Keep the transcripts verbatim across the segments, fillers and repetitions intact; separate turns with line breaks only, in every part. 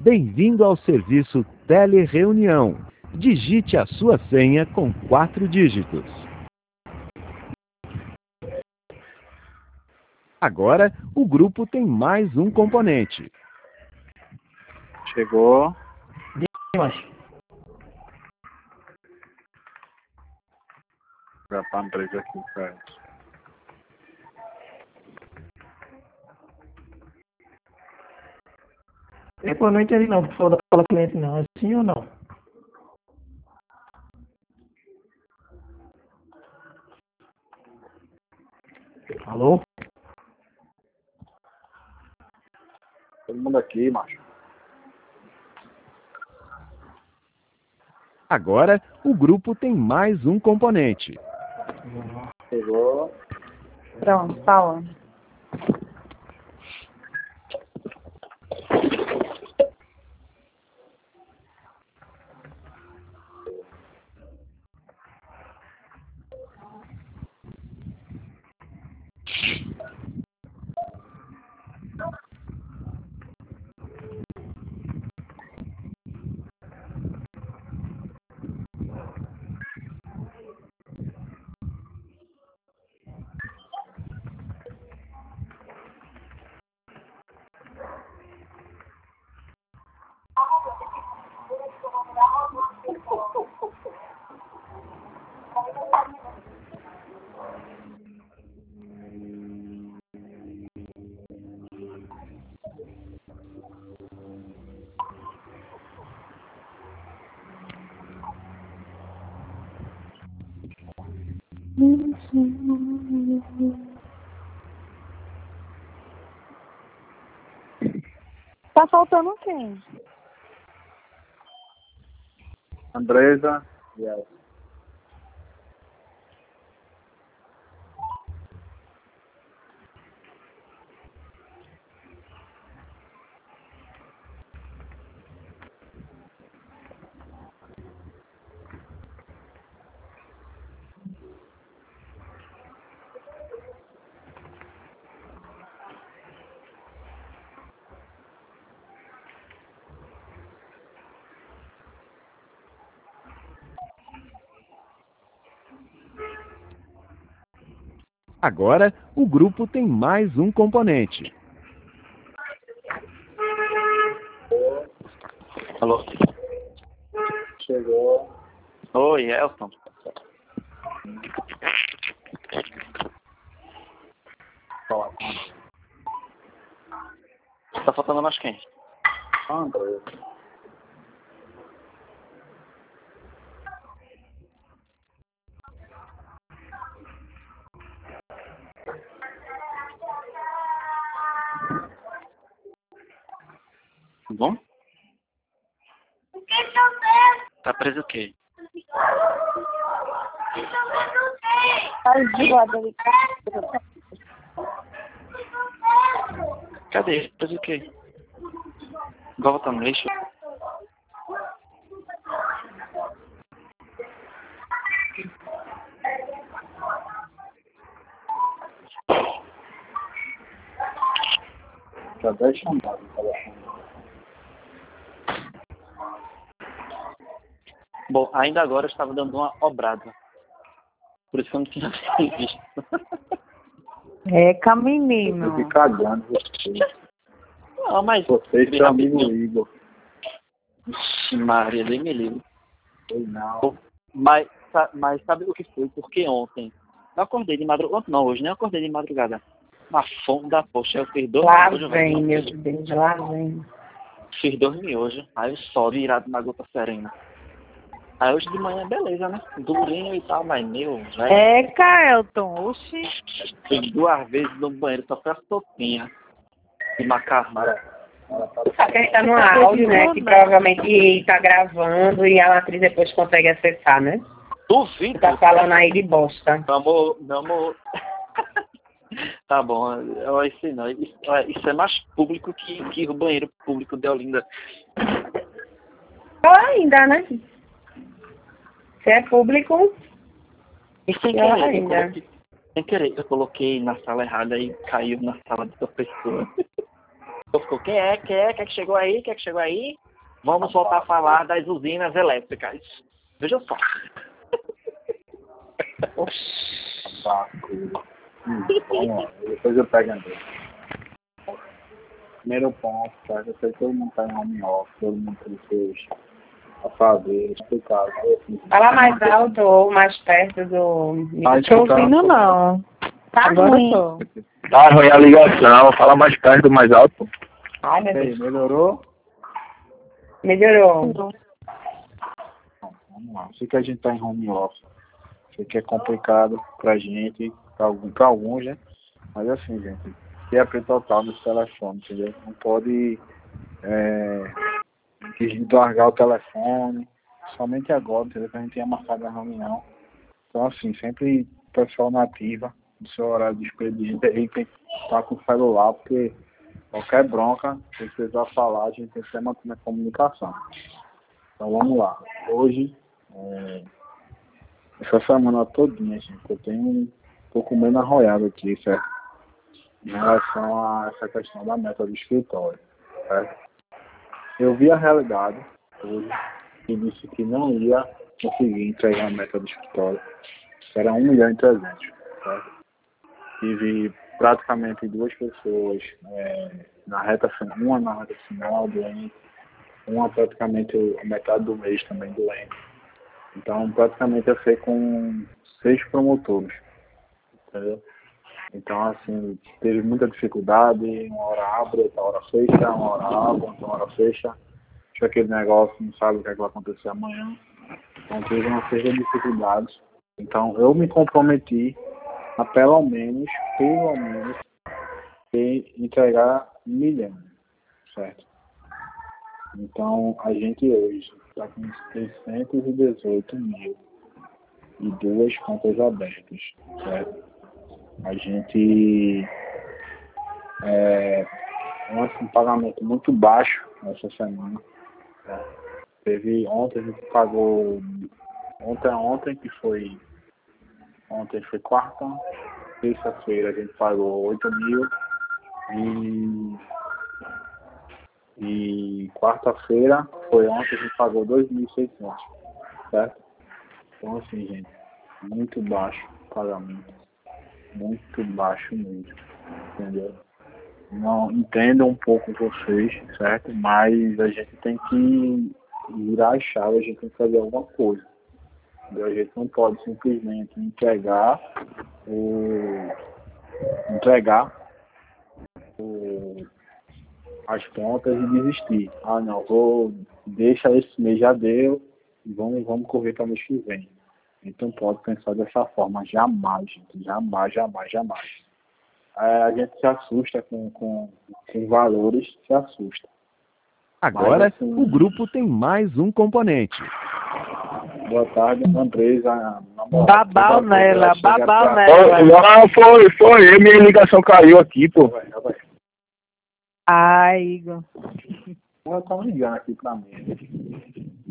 Bem-vindo ao serviço Telereunião. Digite a sua senha com quatro dígitos. Agora, o grupo tem mais um componente.
Chegou. Já tá três aqui, cara.
Eu não entendi não, por favor, fala cliente não, é sim ou não? Alô?
Todo mundo aqui, macho.
Agora, o grupo tem mais um componente.
Chegou.
Pronto, fala. Tá faltando quem?
Andresa. Yes.
Agora, o grupo tem mais um componente.
Alô? Chegou. Oi, Elton. Tá faltando mais quem? Andresa. Bom? Tá preso o quê?
Ai, desguarda ali.
Cadê? Preso o quê? Volta no lixo. Já dez chamadas no telefone. Bom, ainda agora eu estava dando uma obrada. Por isso que eu não tinha visto.
Eca, menino.
Eu tô cagando você.
Não, mas...
Você e seu amigo Igor.
Vixe, Maria, nem me livre.
Sei não.
Mas, mas sabe o que foi? Porque ontem, eu acordei de madrugada, ontem não, hoje nem acordei de madrugada. Uma fome da poxa, eu fiz dois
Lá
miojos.
vem, meu Deus, lá vem.
Fiz dois miojos, aí o sol virado na gota serena. Aí hoje de manhã, beleza, né? Durinho e tal, mas meu, velho.
É, Caelton, oxi.
Fiz duas vezes no banheiro, só foi a sopinha de macarrão.
Só que tá no áudio, né? Que provavelmente tá gravando e a atriz depois consegue acessar, né?
Duvido.
Tá falando aí de bosta.
Meu amor, meu amor. Tá bom, eu isso não. Isso, isso é mais público que, que o banheiro público de Olinda.
Ou ainda, né? Se é público,
E sem
pior
querer, eu
ainda.
coloquei, sem querer, eu coloquei na sala errada e caiu na sala de outra pessoa. Ficou, quem é, quem é, quem é que chegou aí, quem é que chegou aí? Vamos voltar a falar das usinas elétricas. Veja só.
Saco. Hum, vamos lá, depois eu pego André. Primeiro ponto, certo? Eu sei que todo mundo está em home office, todo mundo tem seus afazeres, complicado. Assim,
Fala mais alto ou mais perto do...
Tá
Tô ouvindo não.
Tá
Agora
ruim.
tô.
Tá ruim a ligação, fala mais perto, mais alto.
Ai, meu
E aí,
Deus.
melhorou?
Melhorou.
Bom, vamos lá. Sei que a gente está em home office. Sei que é complicado pra gente, pra, algum, pra alguns, né? Mas assim, gente, ter a total nesse telefone, entendeu? Não pode é, largar o telefone, somente agora, entendeu? Que a gente tinha marcado a reunião. Então, assim, sempre pessoal na ativa, no seu horário de expediente, aí tem que estar com o celular, porque qualquer bronca, se precisar falar, a gente tem que ter uma, uma comunicação. Então, vamos lá. Hoje, é, essa semana todinha, gente, eu tenho um pouco menos arroiado aqui, certo? Em relação a essa questão da meta do escritório, certo? Eu vi a realidade hoje e disse que não ia conseguir entregar a meta do escritório, que era um milhão e trezentos, certo? Tive praticamente duas pessoas é, na reta final, uma na reta final doente, uma praticamente a metade do mês também doente. Então, praticamente eu sei com seis promotores, entendeu? Então, assim, teve muita dificuldade, uma hora abre, outra hora fecha, uma hora abre, outra hora fecha. Tinha aquele negócio, não sabe o que, é que vai acontecer amanhã. Então, teve uma série de dificuldades. Então, eu me comprometi a pelo menos, pelo menos, entregar um milhão, certo? Então, a gente hoje está com seiscentos e dezoito mil e duas contas abertas, certo? A gente é um pagamento muito baixo nessa semana. Tá? Teve ontem, a gente pagou ontem ontem, que foi ontem foi quarta, terça-feira a gente pagou oito mil e, e quarta-feira foi ontem, a gente pagou dois mil e seiscentos, certo? Então assim, gente, muito baixo o pagamento. Muito baixo mesmo, entendeu? Não entendo um pouco vocês, certo? Mas a gente tem que virar a chave, a gente tem que fazer alguma coisa. Entendeu? A gente não pode simplesmente entregar o entregar o, as contas e desistir. Ah não, vou deixa esse mês já deu e vamos, vamos correr para o mês que vem. Então pode pensar dessa forma, jamais, gente, jamais, jamais, jamais. É, a gente se assusta com, com, com valores, se assusta.
Agora,
Mas, assim,
o grupo tem mais um componente.
Boa tarde, Andresa.
Babau nela, babau
Oh,
nela.
não, foi, foi, minha ligação caiu aqui, pô.
Ai, Igor.
Ela tá ligando aqui pra mim.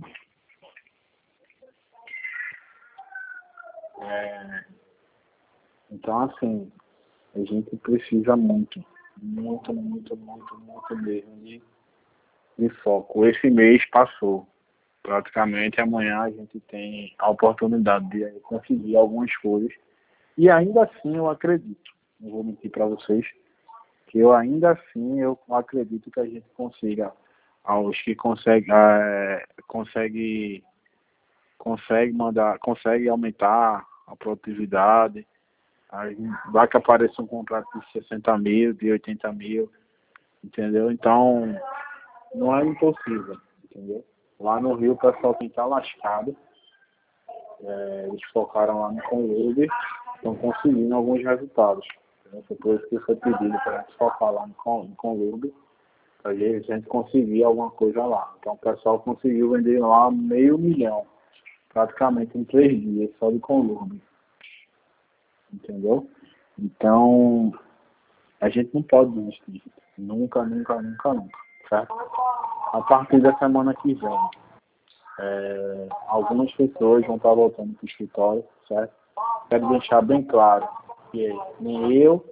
É, então, assim, a gente precisa muito, muito, muito, muito, muito mesmo de, de foco. Esse mês passou. Praticamente amanhã a gente tem a oportunidade de conseguir algumas coisas. E ainda assim eu acredito, não vou mentir para vocês, que eu ainda assim eu acredito que a gente consiga, aos que consegue, é, consegue, consegue mandar, consegue aumentar a produtividade, aí vai que apareça um contrato de sessenta mil, de oitenta mil, entendeu? Então, não é impossível, entendeu? Lá no Rio o pessoal tem que estar lascado, é, eles focaram lá no Conlube, estão conseguindo alguns resultados. Entendeu? Foi por isso que foi pedido para a gente focar lá no Conlube, para a gente conseguir alguma coisa lá. Então o pessoal conseguiu vender lá meio milhão, praticamente em três dias, só de Conlube. Entendeu? Então, a gente não pode desistir. Nunca, nunca, nunca, nunca. Certo? A partir da semana que vem, é, algumas pessoas vão estar voltando para o escritório, certo? Quero deixar bem claro que nem eu,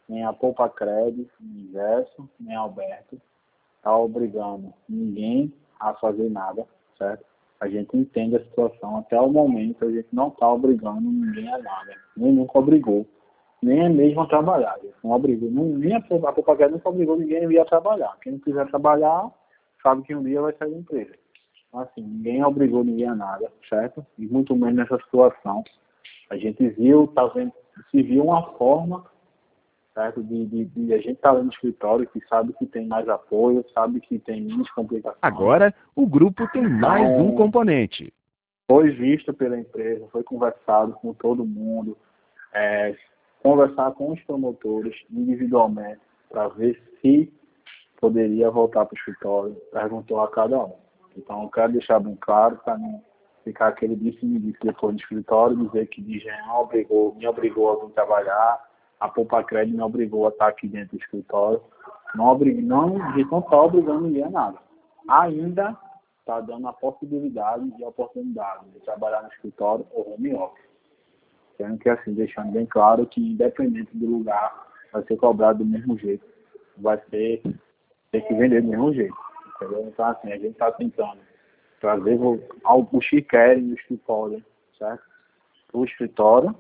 nem a Poupa Crédito, nem Gerson, nem Alberto, está obrigando ninguém a fazer nada, certo? A gente entende a situação. Até o momento, a gente não está obrigando ninguém a nada. Nem nunca obrigou. Nem mesmo a trabalhar. A gente não obrigou. Não, nem a Poupa Crédito nunca obrigou ninguém a vir a trabalhar. Quem não quiser trabalhar, sabe que um dia vai sair da empresa. Então, assim, ninguém obrigou ninguém a nada, certo? E muito menos nessa situação. A gente viu, tá vendo, se viu uma forma, certo? De, de, de a gente estar tá lá no escritório, que sabe que tem mais apoio, sabe que tem menos complicações.
Agora, o grupo tem mais
Então,
um componente.
Foi visto pela empresa, foi conversado com todo mundo, é, conversar com os promotores individualmente para ver se poderia voltar para o escritório, perguntou a cada um. Então, eu quero deixar bem claro para não ficar aquele disse-me-disse depois no escritório, dizer que D G não obrigou, me obrigou a vir trabalhar, a Poupa Crédito me obrigou a estar aqui dentro do escritório. Não, obrig... não, a gente não está obrigando ninguém a nada. Ainda está dando a possibilidade e a oportunidade de trabalhar no escritório ou home office. Sendo que, assim, deixando bem claro que, independente do lugar, vai ser cobrado do mesmo jeito. Vai ser, ter que vender do mesmo jeito. Entendeu? Então, assim, a gente está tentando trazer os que querem no escritório, certo? O escritório,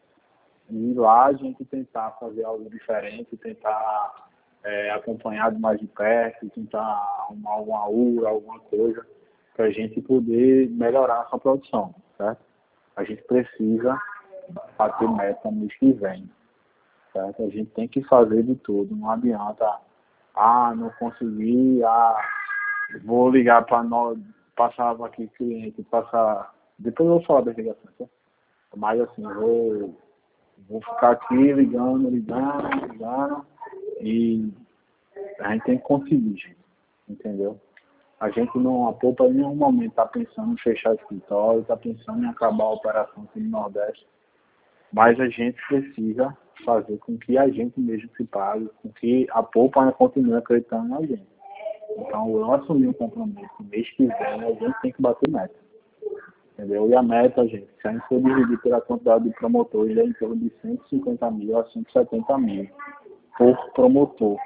e lá a gente tentar fazer algo diferente, tentar é, acompanhar mais de perto, tentar arrumar alguma U R A, alguma coisa, para a gente poder melhorar essa produção, certo? A gente precisa bater meta no mês que vem, certo? A gente tem que fazer de tudo, não adianta, ah, não consegui, ah, vou ligar para nós, passar aqui cliente, passar, depois eu vou falar das ligações, tá? Mas assim, vou, vou ficar aqui ligando, ligando, ligando, e a gente tem que conseguir, gente, entendeu? A gente não, a Poupa em nenhum momento está pensando em fechar o escritório, está pensando em acabar a operação aqui no Nordeste, mas a gente precisa fazer com que a gente mesmo se pague, com que a Poupa continue acreditando na gente. Então, eu assumi um compromisso. No mês que vem, a gente tem que bater meta. Entendeu? E a meta, gente, se a gente for dividir pela quantidade de promotores, é em torno de cento e cinquenta mil a cento e setenta mil por promotor.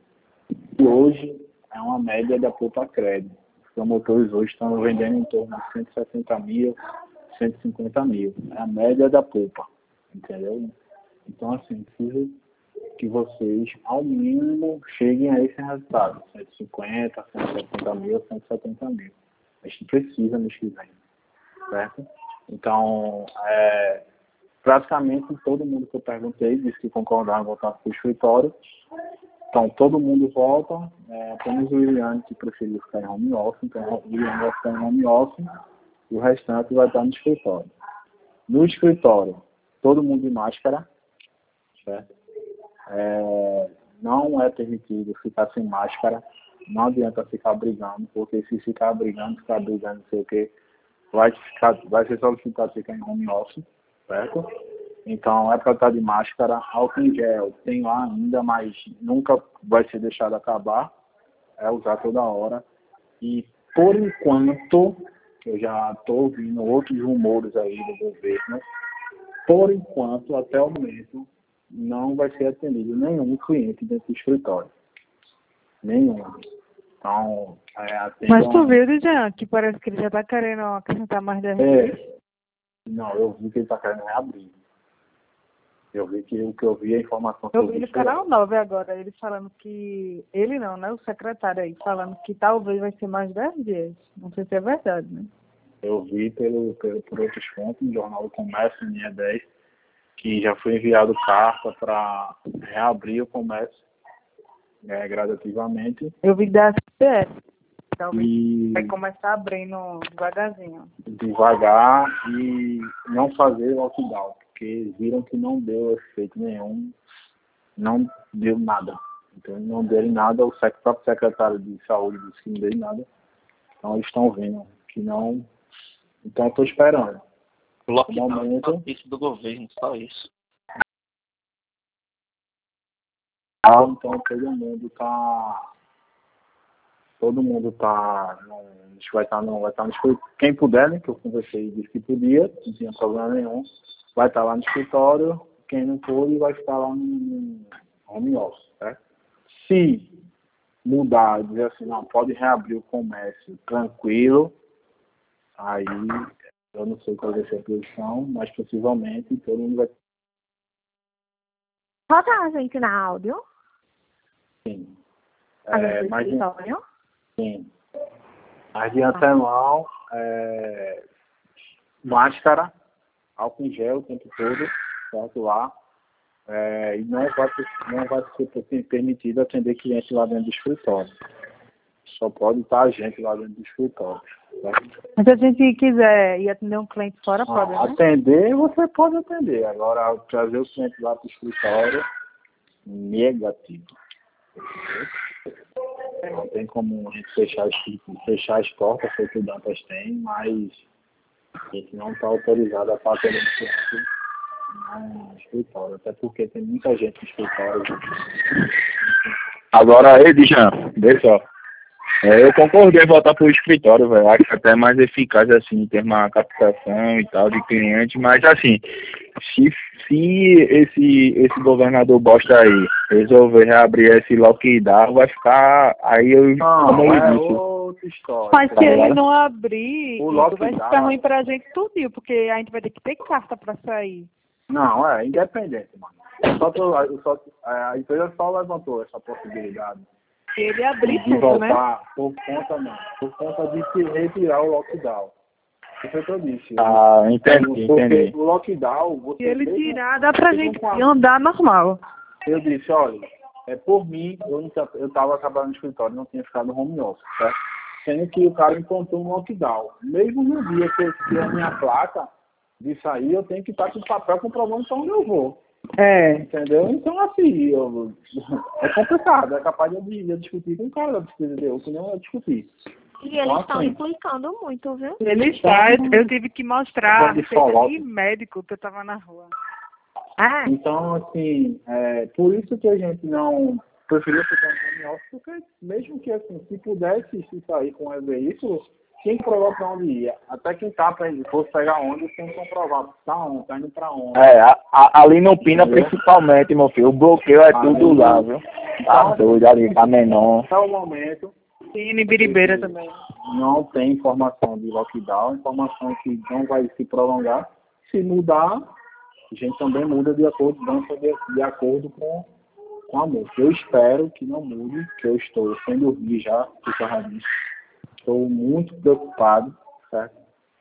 E hoje é uma média da Poupa Crédito. Os promotores hoje estão vendendo em torno de cento e setenta mil, cento e cinquenta mil. É a média da Poupa. Entendeu? Então, assim, preciso que vocês, ao mínimo, cheguem a esse resultado. cento e cinquenta, cento e setenta mil, cento e setenta mil. A gente precisa mês que vem. Certo? Então, é, praticamente todo mundo que eu perguntei disse que concordava em voltar para o escritório. Então, todo mundo volta, é, apenas o William que preferiu ficar em home office. Então, o William vai ficar em home office e o restante vai estar no escritório. No escritório, todo mundo de máscara, certo? É, não é permitido ficar sem máscara, não adianta ficar brigando, porque se ficar brigando, ficar brigando, não sei o que, vai, ficar, vai ser solicitado ficar em home office, certo? Então é para estar de máscara, álcool em gel, tem lá ainda, mas nunca vai ser deixado acabar, é usar toda hora. E por enquanto, eu já estou ouvindo outros rumores aí do governo, por enquanto, até o momento, não vai ser atendido nenhum cliente dentro do escritório. Nenhum. Então, é,
mas tu viu, Jean, que parece que ele já está querendo acrescentar mais dez dias?
É, não, eu vi que ele está querendo reabrir. Eu vi que o que eu vi, a informação que
eu vi no canal nove agora, ele falando que, ele não, né, o secretário aí, falando que talvez vai ser mais dez dias. Não sei se é verdade, né?
Eu vi pelo, pelo, por outros fontes, no Jornal do Comércio, linha dez, que já foi enviado carta para reabrir o comércio é, gradativamente.
Eu vi da S P S, talvez
e...
vai começar abrindo devagarzinho.
Devagar e não fazer lockdown, porque viram que não deu efeito nenhum, não deu nada. Então não deu nada, o próprio secretário de saúde disse que não deu nada. Então eles estão vendo que não. Então eu estou esperando.
Lockdown,
momento,
isso do governo, só isso.
Então todo mundo tá. Todo mundo tá. A gente vai estar no. Vai estar no escritório. Quem puder, né? Que eu conversei e disse que podia, não tinha problema nenhum. Vai estar lá no escritório. Quem não pôde vai ficar lá no, home office, certo? Se mudar, dizer assim, não, pode reabrir o comércio tranquilo, aí eu não sei qual vai ser a posição, mas possivelmente todo mundo vai...
Bota a gente na áudio.
Sim.
A
É,
gente
mas,
escritório.
sim. Mas de antemão, é, máscara, álcool em gel o tempo todo, certo, lá. É, e não vai, não vai ser permitido atender cliente lá dentro do escritório. Só pode estar a gente lá dentro do escritório. Certo?
Mas se a gente quiser ir atender um cliente fora,
Ah,
pode, né?
atender, você pode atender. Agora, trazer o cliente lá para o escritório, negativo. Não tem como a gente fechar, fechar as portas, feito o Dantas tem, mas a gente não está autorizado a fazer um cliente no escritório, até porque tem muita gente no escritório.
Agora, Edjan, vê só. É, eu concordei em voltar para o escritório, velho. Acho até mais eficaz, assim, em termos de captação e tal, de cliente. Mas, assim, se, se esse, esse governador bosta aí resolver reabrir esse lockdown, vai ficar... Aí eu...
Não,
como eu
é
disse,
outra história.
Mas se
Tá
ele
ligado?
não abrir,
O
isso vai
lockdown-
ficar ruim pra gente tudinho, porque a gente vai ter que ter carta pra sair.
Não, é independente, mano. Só tô, eu só, a empresa só levantou essa possibilidade.
Se ele abrir
De
tudo, né?
voltar por conta, não. Por conta de se retirar o lockdown. Isso foi o que eu disse.
Ah, entendi,
Porque
entendi.
o lockdown, você
Se ele
mesmo-
tirar, dá pra
mesmo
gente
com a-
andar normal.
Eu disse, olha, é por mim, eu não tinha- eu estava trabalhando no escritório, não tinha ficado no home office, certo? Sendo que o cara implantou um lockdown. Mesmo no dia que eu tiver a minha placa de sair, eu tenho que estar com o papel comprovando para onde eu vou.
É.
Entendeu? Então, assim, eu, é complicado. É capaz de eu, eu discutir com o cara da despesa de eu, que não eu discutir.
E eles
Então,
estão
assim,
implicando muito, viu?
Ele está, eu, eu tive que mostrar a
Pode
receita
falar.
de médico que eu tava na rua.
Ah,
Então, assim, é, por isso que a gente não preferiu ficar no home office, porque mesmo que, assim, se pudesse se sair com o veículo, tinha que provar para onde ia. Até quem tá para ele fosse pegar onde, tem que comprovar. Tá onde? Tá indo para onde?
É, a, a, ali no Pina,
Entendeu?
principalmente, meu filho, o bloqueio é
Ah,
tudo
meu
lá,
Deus.
viu? Tá doido ali, tá menor.
Até o momento,
E em Biribeira também.
não tem informação de lockdown, informação que não vai se prolongar. Se mudar, a gente também muda de acordo, de, de acordo com, com a música. Eu espero que não mude, que eu estou sem dormir já, por causa disso. Estou muito preocupado, certo?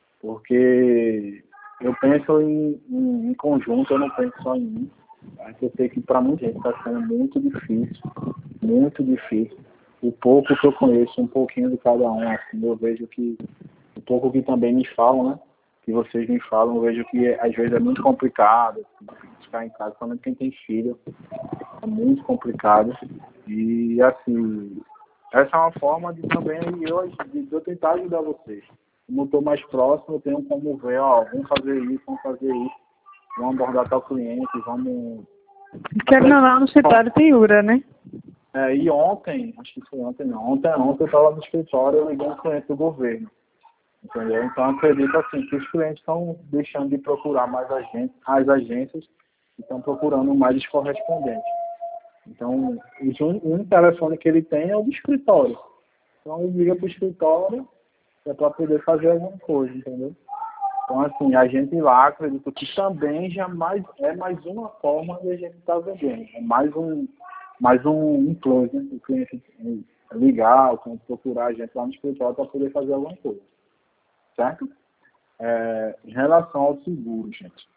Porque eu penso em, em, em conjunto, eu não penso só em mim. Tá? Eu sei que para muita gente está sendo muito difícil, muito difícil. O pouco que eu conheço, um pouquinho de cada um, assim, eu vejo que, o pouco que também me falam, né? Que vocês me falam, eu vejo que às vezes é muito complicado assim, ficar em casa, principalmente quem tem filho, é muito complicado. E assim, essa é uma forma de também eu, de eu tentar ajudar vocês. Como eu estou mais próximo, eu tenho como ver, ó, vamos fazer isso, vamos fazer isso, vamos abordar tal cliente, vamos...
Quero não, no escritório tem Ura, né?
É, e ontem, acho que foi ontem não, ontem, ontem eu estava no escritório, eu liguei um cliente do governo. Entendeu? Então, acredito assim, que os clientes estão deixando de procurar mais agências, as agências e estão procurando mais os correspondentes. Então, o único telefone que ele tem é o do escritório. Então, ele liga para o escritório é para poder fazer alguma coisa, entendeu? Então, assim, a gente lá, acredito que também já mais, é mais uma forma de a gente estar vendendo. É mais um, mais um, um plus, né? O cliente ligar, o cliente procurar a gente lá no escritório para poder fazer alguma coisa. Certo? É, em relação ao seguro, gente,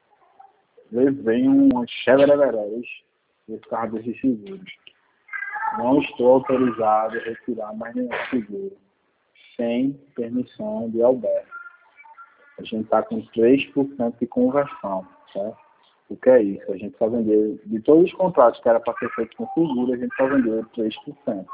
levei um chevereverés desse carro desses seguros. Não estou autorizado a retirar mais nenhum seguro sem permissão de Alberto. A gente está com três por cento de conversão, certo? O que é isso? A gente só vendeu, de todos os contratos que era para ser feito com seguro, a gente só vendeu três por cento.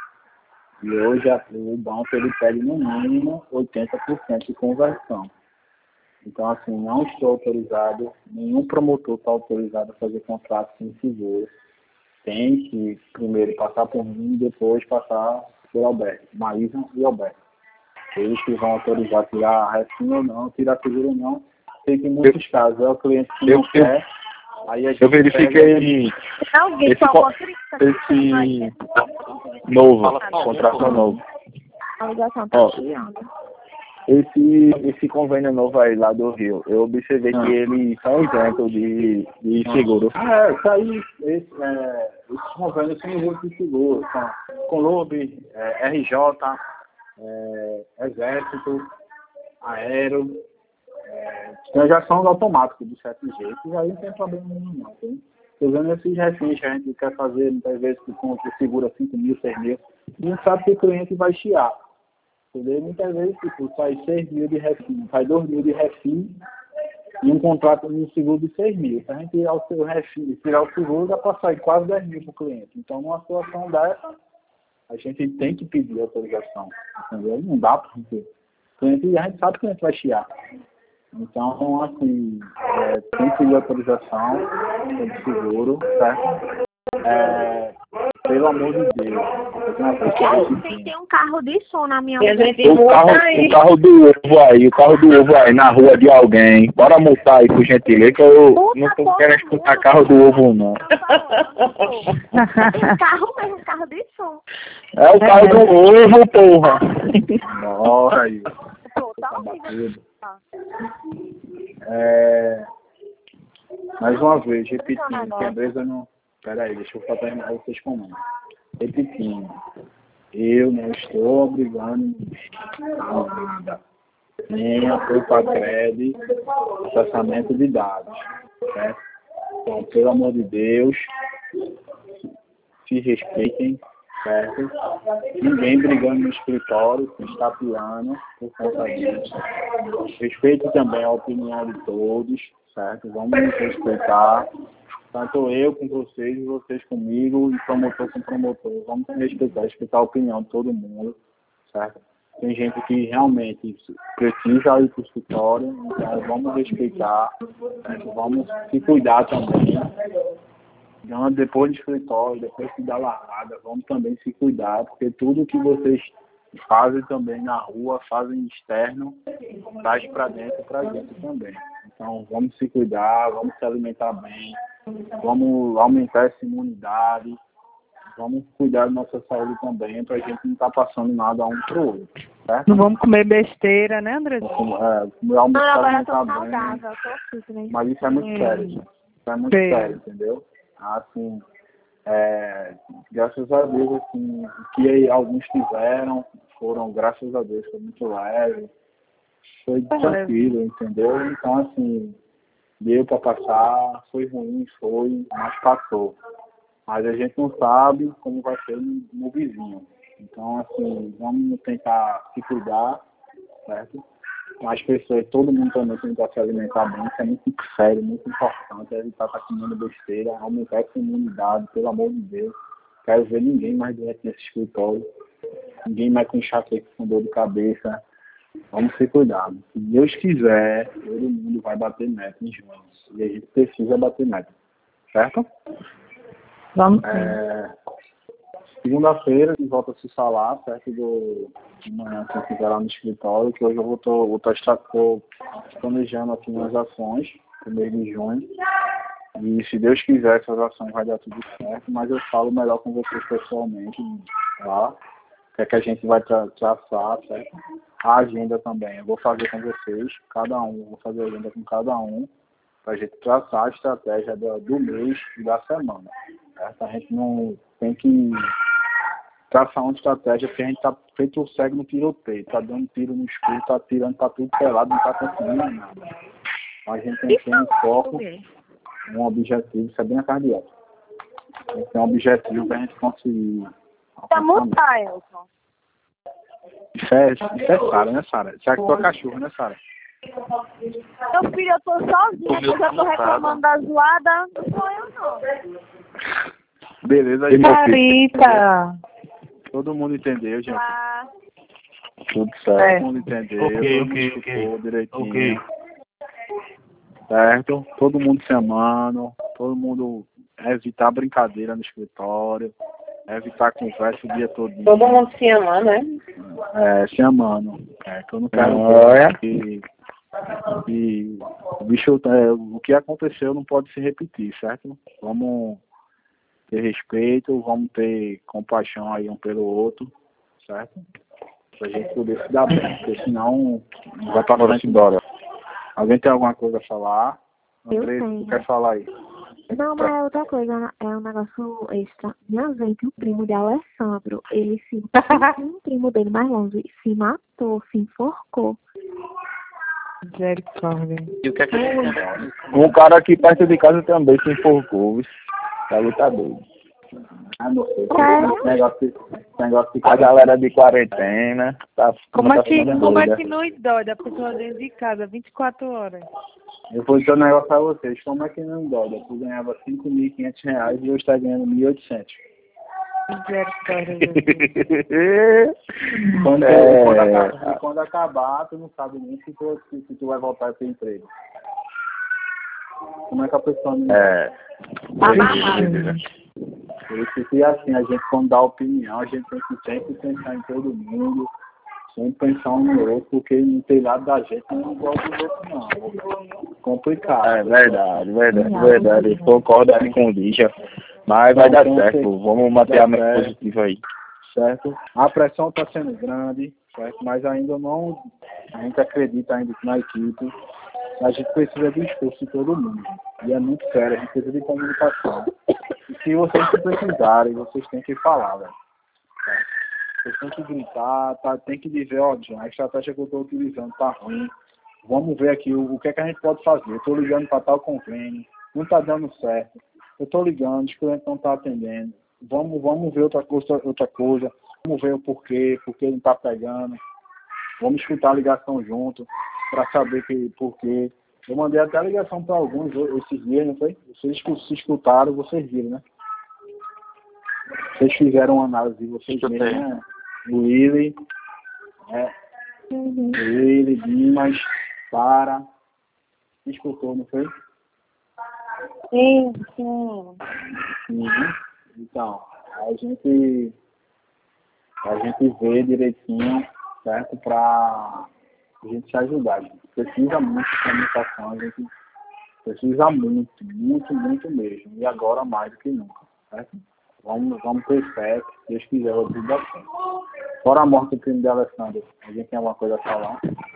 E hoje o banco ele pede no mínimo oitenta por cento de conversão. Então, assim, não estou autorizado, nenhum promotor está autorizado a fazer contrato sem seguro. Tem que primeiro passar por mim e depois passar por Alberto, Maísa e Alberto. Eles que vão autorizar tirar refim ou não, tirar seguro ou não. Sei que em muitos casos é o cliente que não quer, Aí a gente
Eu verifiquei
Alguém
esse,
falou
co-
trinta.
esse novo, contrato novo.
A ligação tá
Ó,
chiando.
Esse, esse convênio novo aí lá do Rio, eu observei que eles são isentos de, de seguro.
É, isso aí, esse, é, esses convênios são isentos de seguro, são Clube, é, R J, é, Exército, Aero, é, então já são automáticos de certo jeito, e aí não tem problema nenhum não. Tem, tô vendo esses refins que a gente quer fazer, muitas vezes que compra segura cinco mil, seis mil, e não sabe que o cliente vai chiar. Entendeu? Muitas vezes, tipo, sai seis mil de refim, sai dois mil de refim e um contrato de um seguro de seis mil. Se a gente tirar o seu refim e tirar o seguro, dá para sair quase dez mil para o cliente. Então, numa situação dessa, a gente tem que pedir autorização. Entendeu? Não dá para gente. O cliente, a gente sabe que o cliente vai chiar. Então, assim, é, tem que pedir autorização de seguro, certo? É, pelo amor de Deus.
Porque assim, tem um carro de som na minha
E a
rua.
gente
O
multa
carro,
aí.
o carro do ovo aí, o carro do ovo aí na rua de alguém. Bora multar aí, por gentileza, que eu não tô querendo escutar carro do ovo, não.
Tem carro mesmo, carro de som.
É o carro do ovo, porra.
Bora aí.
Pô, tá horrível.
É, mais uma vez, repetindo, que a Andresa não... Pera aí, deixa eu só terminar vocês com um. Repetindo, eu não estou obrigando ninguém a nada. Nem a Culpacred, processamento de dados. Certo? Então, pelo amor de Deus, se respeitem, certo? Ninguém brigando no escritório, se estapeando por conta disso. Respeite também a opinião de todos, certo? Vamos nos respeitar. Tanto eu com vocês, e vocês comigo, e promotor com promotor. Vamos respeitar, respeitar a opinião de todo mundo, certo? Tem gente que realmente precisa ir para o escritório, então vamos respeitar, certo? Vamos se cuidar também. Então, depois do escritório, depois que dá largada, vamos também se cuidar, porque tudo que vocês fazem também na rua, fazem externo, traz para dentro para gente também. Então, vamos se cuidar, vamos se alimentar bem, vamos aumentar essa imunidade, vamos cuidar da nossa saúde também, para a gente não estar tá passando nada um para o outro, certo?
Não vamos comer besteira, né, André?
Vamos, é, vamos
Não, agora eu tô
alimentar bem,
saudável, eu tô fitness.
mas isso é muito
Hum.
sério, gente. Isso é muito
Sim.
sério, entendeu? Assim, é, graças a Deus, assim, o que alguns tiveram, foram, graças a Deus, foi muito leve, foi tranquilo, entendeu? Então, assim, deu para passar, foi ruim, foi, mas passou. Mas a gente não sabe como vai ser no, no vizinho. Então, assim, vamos tentar se cuidar, certo? As pessoas, todo mundo também tem que se alimentar bem, isso é muito sério, muito importante, evitar estar comendo besteira, aumentar essa imunidade, pelo amor de Deus. Quero ver ninguém mais doente nesse escritório, ninguém mais com enxaqueca, com dor de cabeça. Vamos se cuidar. Se Deus quiser, todo mundo vai bater meta em junho. E a gente precisa bater meta. Certo?
Vamos sim.
É, segunda-feira, de volta a se falar, certo? Do, de manhã, se estiver lá no escritório, que hoje eu vou estar planejando aqui umas ações, no mês de junho. E se Deus quiser, essas ações vai dar tudo certo, mas eu falo melhor com vocês pessoalmente lá. Que é que a gente vai tra traçar, certo? A agenda também, eu vou fazer com vocês, cada um, vou fazer a agenda com cada um, para a gente traçar a estratégia do, do mês e da semana, certo? A gente não tem que traçar uma estratégia porque a gente está feito o cego no tiroteio, está dando tiro no escuro, está tirando para tudo pelado, não está conseguindo nada. Então a gente tem que ter um foco, um objetivo, isso é bem a cardiaca. Tem que ter um objetivo para a gente conseguir.
Tá mutar, Elton.
Isso é, isso é Sara, né, Sara? Isso é a tua cachorra, né, Sara?
Meu filho, eu tô sozinha, porque eu tô reclamando da zoada. Não sou eu, não.
Beleza, aí, meu filho.
Carita.
Todo mundo entendeu, gente.
Ah,
Tudo certo,
É.
todo mundo entendeu.
Ok,
todo mundo
ok,
escutou
ok.
direitinho.
Ok.
Certo? Todo mundo se amando, todo mundo evitar brincadeira no escritório, evitar conversa o dia todo.
Todo mundo se ama, né?
É, se amando. É, que eu não quero
Olha.
ver que E o bicho, é, o que aconteceu não pode se repetir, certo? Vamos ter respeito, vamos ter compaixão aí um pelo outro, certo? Pra gente poder se dar bem, porque senão não vai pra frente embora. Alguém tem alguma coisa a falar?
Eu
André,
tenho.
tu quer falar aí?
Não, mas é outra coisa, é um negócio extra. Minha gente, o primo de Alessandro, ele se... um primo dele mais longe se matou, se enforcou.
Misericórdia.
E o que é que ele tem?
Um cara aqui perto de casa também se enforcou. viu? Tá doido.
Ah, não sei.
Sério?
Esse negócio, esse negócio de
A galera de quarentena tá,
Como é
tá
que,
ficando
como é
doida.
que não dói a pessoa dentro de casa, vinte e quatro horas?
Eu vou dizer um negócio pra vocês. Como é que não dói? Tu ganhava cinco mil e quinhentos reais e hoje tá ganhando mil e oitocentos.
Misericórdia, Jesus.
Quando,
É.
quando, acabar, quando acabar, tu não sabe nem se tu, se, se tu vai voltar ao teu emprego. Como é que a pessoa não...
É.
Por isso que assim, a gente quando dá opinião, a gente tem que sempre pensar em todo mundo, sempre pensar um no outro, porque não tem lado da gente não gosta do outro não. Complicado.
É verdade, verdade, verdade. Eu concordo aí com o Lígia. Mas vai dar certo. Vamos manter a mente positiva aí.
Certo? A pressão está sendo grande, certo? Mas ainda não, a gente acredita ainda na equipe. A gente precisa do esforço de todo mundo. E é muito sério, a gente precisa de comunicação. E se vocês precisarem, vocês têm que falar, velho. Tá? Vocês têm que gritar, tá? Tem que dizer, ó, John, a estratégia que eu estou utilizando tá ruim. Vamos ver aqui o, o que é que a gente pode fazer. Eu estou ligando para tal convênio, não está dando certo. Eu estou ligando, os clientes não estão atendendo. Vamos, vamos ver outra coisa, outra coisa. Vamos ver o porquê, porquê não está pegando. Vamos escutar a ligação junto para saber que, porquê. Eu mandei até a ligação para alguns esses dias, não foi? Vocês se escutaram, vocês viram, né? Vocês fizeram uma análise de vocês mesmos, né? O Willy, né?
Uhum.
O Willy, Dimas, Para. Se escutou, não foi?
Sim, sim.
Uhum. Então, a gente, a gente vê direitinho, certo? Para a gente se ajudar. A gente precisa muito de comunicação, a gente precisa muito, muito, muito mesmo. E agora mais do que nunca, certo? Vamos, vamos ter fé, se Deus quiser, vai tudo dar certo. Fora a morte do crime de Alessandro, alguém tem alguma coisa a falar?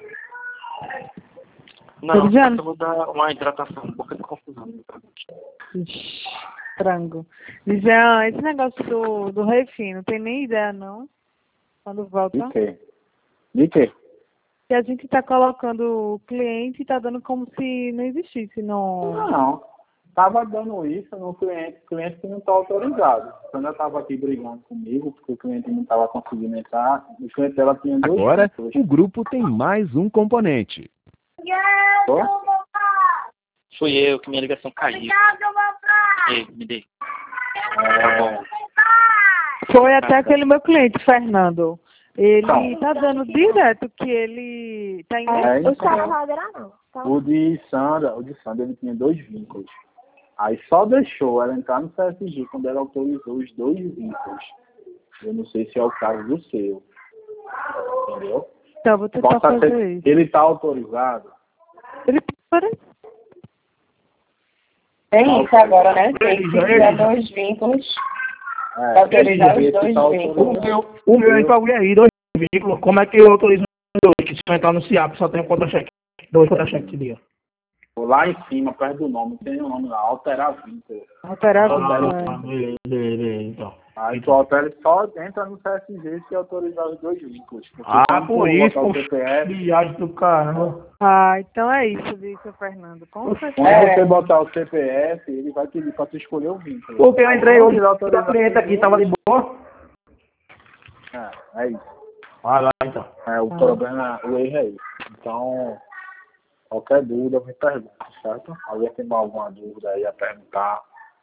Não, eu vou dar uma hidratação, um pouco de confusão.
Ixi, frango. Jean, esse negócio do, do refim, não tem nem ideia, não? Quando volta?
De quê? De quê?
Que a gente tá colocando o cliente e tá dando como se não existisse, não...
Não. Tava dando isso no cliente, cliente que não está autorizado. Quando ela estava aqui brigando comigo, porque o cliente não estava conseguindo entrar, o cliente dela tinha dois...
Agora,
pessoas.
o grupo tem mais um componente.
Foi?
Fui eu que minha ligação caiu. Ei, me dei.
É,
Foi até aquele meu cliente, Fernando. Ele
Então.
tá dando direto que ele tá indo...
É,
O
então.
Safadra não. Tá?
o de Sandra, o de Sandra, ele tinha dois vínculos. Aí só deixou ela entrar no C S G quando ela autorizou os dois vínculos. Eu não sei se é o caso do seu. Entendeu?
Então, vou tentar
Possa
fazer
ser,
isso.
ele está autorizado.
Ele
Tem isso agora, né? Tem que tirar dois vínculos.
É,
Autorizar os
esse
dois
tá
vínculos.
autorizado.
O meu entrou aí, dois vínculos. Como é que eu autorizo dois? Que se eu entrar no C I A P só tem um contra-cheque. Dois contra-cheques esse dia.
Lá em cima, perto do nome, tem o nome lá, alterar vínculo.
alterar
Ah,
a
beleza, beleza, então.
Aí tu altera e só entra no C S G se autorizar os dois vínculos. Porque
Ah,
quando
por
tu
isso,
botar o
por
C P F,
viagem do caramba.
Ah, então é isso, viu, seu Fernando. Com
quando
certeza.
É.
você botar o C P F, ele vai pedir pra tu escolher o vínculo.
Porque eu entrei hoje,
Ele
o
autoriza-
cliente aqui tava de boa.
É, é isso.
Vai lá, então.
É, o problema, o erro é isso. Então, qualquer dúvida, me pergunta, certo? Alguém tem alguma dúvida aí a perguntar?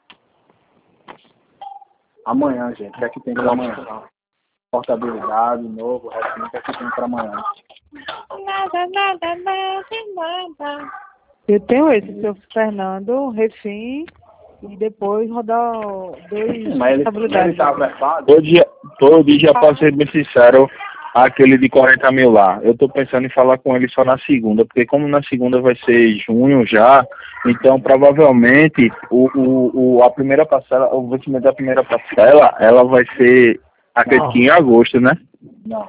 Amanhã, gente, o que é que tem pra amanhã? Portabilidade, novo, refim, o que é que tem pra amanhã?
Nada, nada, nada, nada.
Eu tenho esse, seu Fernando, refim, e depois rodar dois
Mas ele, ele
habilidades.
tá versado?
Todo dia, todo dia, pra ser bem sincero, aquele de quarenta mil lá. Eu tô pensando em falar com ele só na segunda, porque como na segunda vai ser junho já, então provavelmente o, o, o, a primeira parcela, o vencimento da primeira parcela, ela vai ser, acredito que em agosto, né?
Não.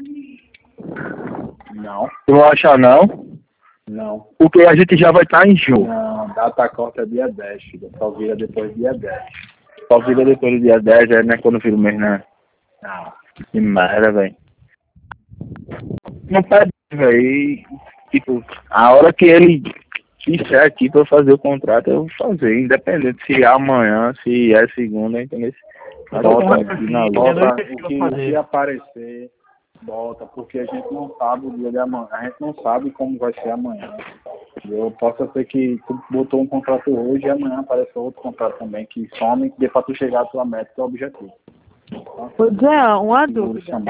Não.
Tu não acha não?
Não.
Porque a gente já vai estar em junho.
Não, data corta é dia dez, filho. Só vira depois do dia dez.
Só vira depois do dia dez, é, né? Quando vira o mês, né?
Não.
Que merda, velho. Não pede, velho. Tipo, a hora que ele quiser aqui pra eu fazer o contrato, eu vou fazer. Independente se é amanhã, se é segunda, entendeu?
Bota,
aqui na
bota o que, o que aparecer, bota, porque a gente não sabe o dia de amanhã. A gente não sabe como vai ser amanhã. Eu posso ser que tu botou um contrato hoje e amanhã aparece outro contrato também que some, que dê pra tu chegar à tua meta, teu objetivo.
Ô, Zé, uma dúvida.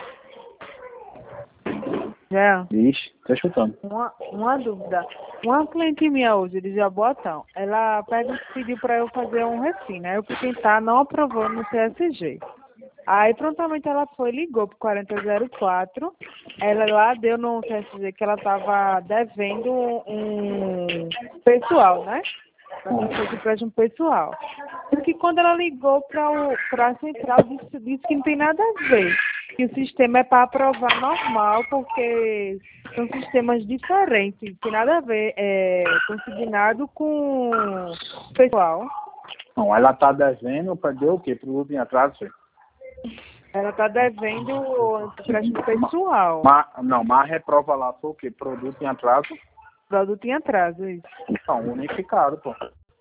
Zé,
Vixe, tá escutando.
uma, uma dúvida. Uma cliente minha hoje, de Jabotão, ela pega, pediu para eu fazer um refino. Aí eu fui tentar, não aprovou no C S G. Aí prontamente ela foi, ligou pro quarenta zero quatro. Ela lá deu no C S G que ela estava devendo um pessoal, né? Para fazer empréstimo pessoal. Porque quando ela ligou para a central, disse, disse que não tem nada a ver. Que o sistema é para aprovar normal, porque são sistemas diferentes. Tem nada a ver é, consignado com pessoal.
Não, ela tá devendo para deu o quê? Produto em atraso, filho?
Ela está devendo empréstimo pessoal.
Mas, não, mas a reprova lá foi o quê? Produto em atraso?
Produto em atraso, isso.
Não, unificado, pô.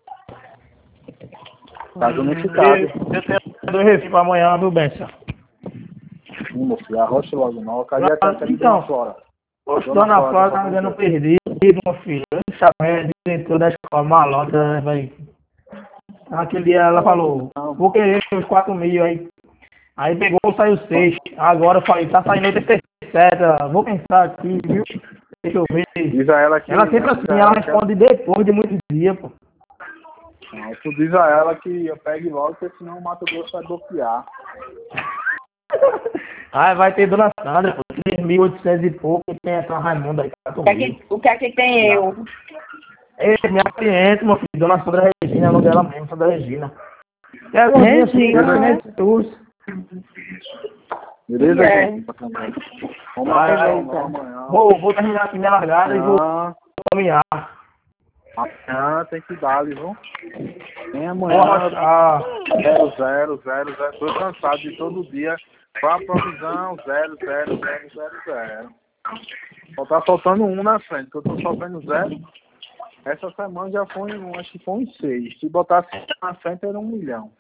Tá unificado.
Eu tenho dois recibos amanhã, viu, Benção?
Sim, meu filho, arrocha logo não. Cadê a carta de
Então,
Dona Flora?
Poxa, Dona Flora tá me dando perdido, meu filho. Eu chamei, dentro da escola, malota, velho. Aquele dia ela falou, vou querer os quatro mil aí. Aí pegou, saiu seis. Agora eu falei, tá saindo oitenta e sete. Vou pensar aqui, viu? Deixa eu ver.
Diz a ela que...
Ela sempre assim, ela responde depois de muitos dias, pô.
Não, tu diz a ela que eu pegue logo, porque senão o Mato Grosso vai bloquear.
Ai, vai ter Dona Sandra, pô. três mil e oitocentos e pouco, e tem essa Raimunda aí.
O que é que, o que, é que tem eu?
Ei, minha cliente, meu filho, Dona Sandra Regina, é o nome dela mesmo, Sandra Regina. É,
Regina, né?
Beleza,
É.
gente? Vamos lá, amanhã.
Vou, vou terminar aqui minha largada e vou
Amanhã,
caminhar.
amanhã tem que dar, viu? Nem amanhã.
Nossa,
Zero, zero, zero, zero. Tô cansado de todo dia. Qual a provisão? Zero, zero, zero, zero, zero. Só tá faltando um na frente, que eu tô sofrendo zero. Essa semana já foi, um, acho que foi um seis. Se botasse na frente era um milhão.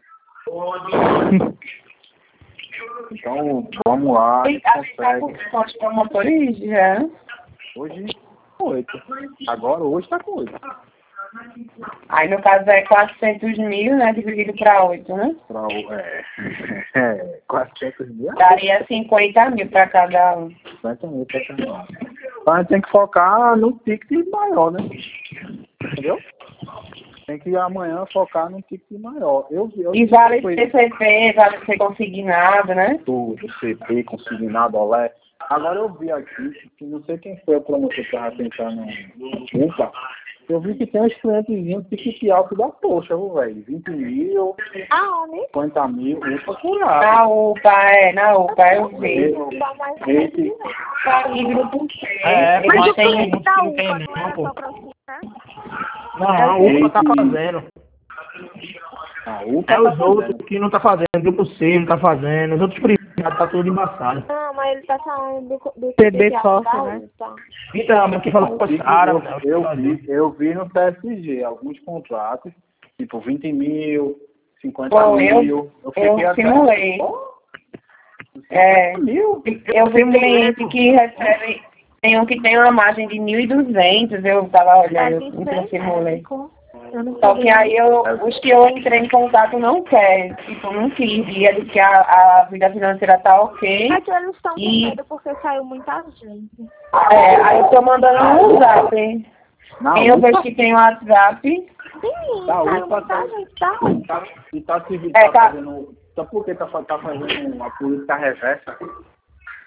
Então, vamos lá, a gente consegue.
Pode ter motorista, já.
Hoje, oito. Agora, hoje tá com oito.
Aí no caso é quatrocentos mil, né? Dividido para oito, né?
Pra, o- é, é, quatrocentos mil.
Daria cinquenta mil para cada um.
cinquenta mil pra cada um. Então a gente tem que focar no ticket maior, né? Entendeu? Tem que amanhã focar no ticket maior. Eu, eu,
E vale
foi
C C P, vale ser consignado, né?
tudo, C P, consignado, olé. Agora eu vi aqui, que não sei quem foi o promotor que estava tentando Upa. Eu vi que tem uns clientezinhos ticket alto da poxa, viu, velho? vinte mil,
Aonde?
cinquenta mil, Upa
Na
curado.
UPA, é, na UPA, eu vi.
Esse,
E grupo C.
É,
eles
mas
têm
tem muito
Da
que não
UPA,
tem
não
não,
era
pô.
só pra você, né?
Não, a UPA tá fazendo.
a Upa
É
tá
os outros
fazendo.
que não tá fazendo, o grupo C não tá fazendo, os outros privados tá tudo embaçado.
Não, mas ele tá falando do, do
P B
especial
Força,
da
né?
UPA.
Então, mas que falou com
Eu,
a Sara, né?
eu, vi, eu vi no T S G alguns contratos, tipo vinte mil, cinquenta
Bom, eu-
mil. Eu
eu
fiquei até.
simulei.
Pô,
É,
mil?
eu vi cliente que recebe, tem um que tem uma margem de mil e duzentos, eu tava olhando, então eu simulei.
Eu não
Só que
sei.
aí eu, os que eu entrei em contato não querem, tipo, não quis dia de que a, a vida financeira tá ok.
É que eles estão com
E-
medo porque saiu muita gente.
É, aí eu tô mandando no WhatsApp.
Na
Quem eu
UPA,
vejo que tem WhatsApp,
Sim,
Da
saiu
UPA,
muita
tá.
gente da UPA.
tá, e tá, se,
É,
tá
tá.
fazendo. Então por que tá, fa- tá fazendo a política reversa?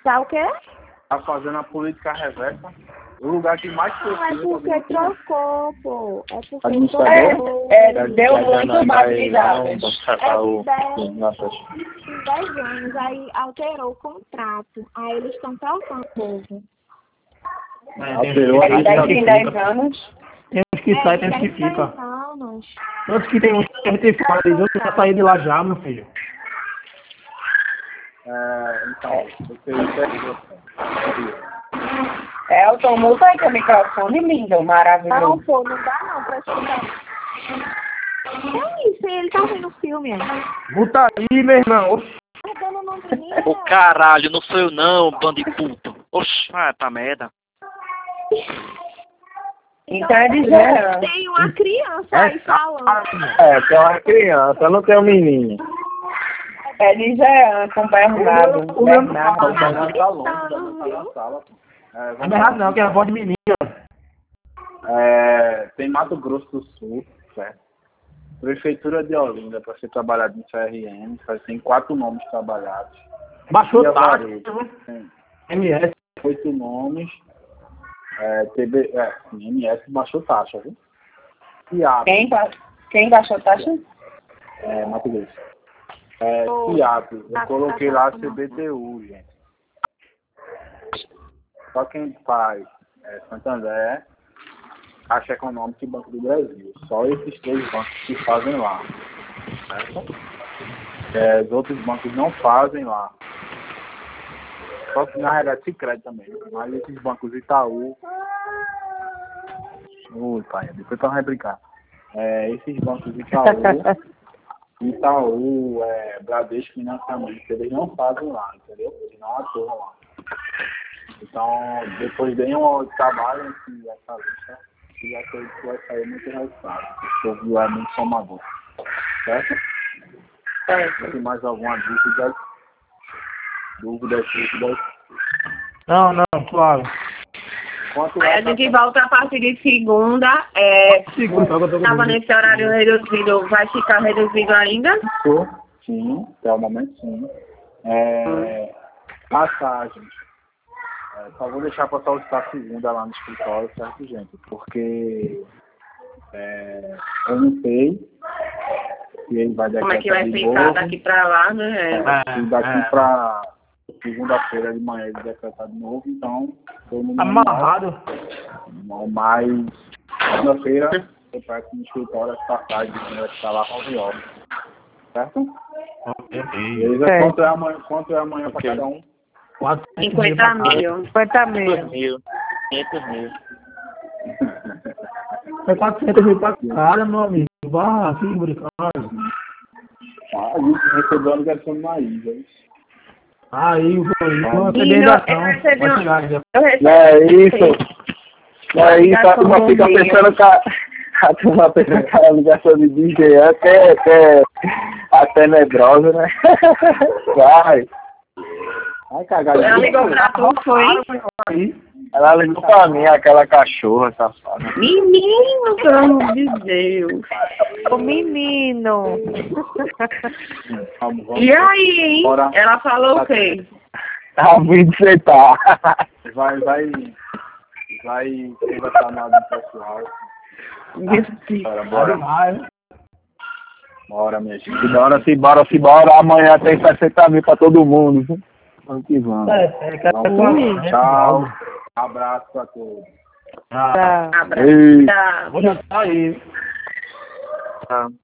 Tá o quê?
Tá fazendo a política reversa. O lugar que mais
Não, é
precisa.
porque trocou, pô. É porque
Administrador?
trocou.
É, deu muito batizado.
É de dez anos, aí alterou o contrato. Aí eles estão trocando o povo.
Alterou a
Ele daqui em dez anos.
Tem uns que saem, tem uns que
de dez
ficam.
anos.
Outros que tem uns que a gente fala, eles outros já saíram de lá já, meu filho.
É, então, você entendeu?
Elton, muda aí com o microfone lindo,
Não,
maravilhoso.
pô, não dá não pra escutar. É isso, ele tá vendo o filme aí.
Muta aí, meu irmão.
Tá dando o nome de mim,
Ô caralho, não sou eu não, bando de puto. Oxi, ah, tá merda.
Então é de Jean.
Tem uma criança aí falando.
É, tem uma criança, não tem um menino.
É de Jean, com Bernardo.
O meu-
Bernardo.
O Fernando tá longe, o Fernando tá na sala. Pô. É,
Não é
vamos
errado
lá.
não, que é a voz de menino.
É, tem Mato Grosso do Sul, certo? Prefeitura de Olinda, para ser trabalhado em C R M, tem quatro nomes trabalhados.
Baixou
E a
taxa.
Varejo, tem
M S.
oito nomes. É, T B, é, M S baixou taxa, viu? Fiapo,
Quem, ba- quem baixou a taxa?
é, Mato Grosso. É, Fiapo, eu coloquei lá C B T U, gente. Só quem faz é Santander, Caixa Econômica e Banco do Brasil. Só esses três bancos que fazem lá. Certo? É, os outros bancos não fazem lá. Só que na realidade Sicredi também. Mas esses bancos Itaú. Ui, pai, depois pra brincar. É, esses bancos Itaú, Itaú, é, Bradesco Financiamento, eles não fazem lá, entendeu? Eles não atuam lá. Então, depois de um trabalho que essa lista, que já sei que vai sair muito resultado. O povo é muito somador. Certo?
Certo.
Tem mais alguma dúvida? Dúvidas, dúvidas?
Não, não, claro.
Quanto
Aí a gente volta a partir de segunda. É,
Segunda, eu tô
estava nesse horário reduzido, vai ficar reduzido ainda?
Sim, até o momento sim. É, passagens. É, só vou deixar para solicitar segunda lá no escritório, certo, gente? Porque é, eu não sei se ele vai
Como é que vai
de
ficar
novo.
daqui pra lá, né?
É, se daqui
é.
para segunda-feira de manhã ele decretar de novo, então todo mundo
Amarrado.
normal. Mas segunda-feira eu peço no escritório as passagens que vai estar lá para o Rio. Certo? Beleza?
É.
Quanto é amanhã, quanto é amanhã para cada um?
cinquenta mil.
cinquenta mil.
mil. quinhentos mil.
É quatrocentos mil pra cara, meu amigo. Vá, que brincando.
Ah, a gente recebeu a ligação na ilha.
Aí, vou vou receber
Menino,
ligação.
eu recebi
Vai
um-
chegar já.
Eu recebi.
É isso. É isso, a turma
Ligação
fica
do Rio.
pensando que a, a turma pensa que a ligação de D J é até, até, até tenebrosa, né? Vai.
Ai, cagada.
Ela ligou pra tu, foi?
Aí,
Ela ligou pra mim, aquela cachorra safada.
Menino, pelo amor de Deus.
Ô menino.
Vamos, vamos.
E aí, hein?
Bora.
Ela falou o quê?
Tá vindo sentar.
Vai, vai, vai conversar na do pessoal.
Meu Deus.
Bora,
bora
bora.
mais.
Bora, minha gente.
Simbora, simbora, simbora. Amanhã tem sessenta mil pra todo mundo. Vamos que vamos.
É, é, quero
Vamos.
falar.
Tchau. Abraço pra todos.
Ah,
Tá.
Abraço.
Ei.
Tchau.
vou jantar aí.
Tá.